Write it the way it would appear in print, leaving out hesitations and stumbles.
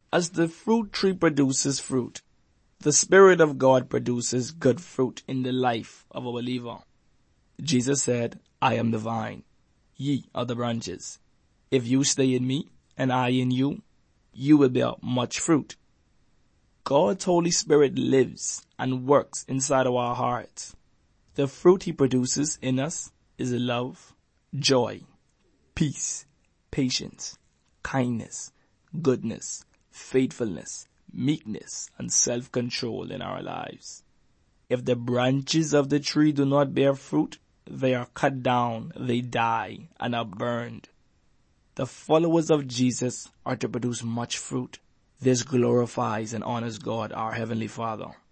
As the fruit tree produces fruit, the Spirit of God produces good fruit in the life of a believer. Jesus said, I am the vine, ye are the branches. If you stay in me and I in you, you will bear much fruit. God's Holy Spirit lives and works inside of our hearts. The fruit he produces in us is love, joy, peace, patience, kindness, goodness, faithfulness, meekness, and self-control in our lives. If the branches of the tree do not bear fruit, they are cut down, they die, and are burned. The followers of Jesus are to produce much fruit. This glorifies and honors God, our Heavenly Father.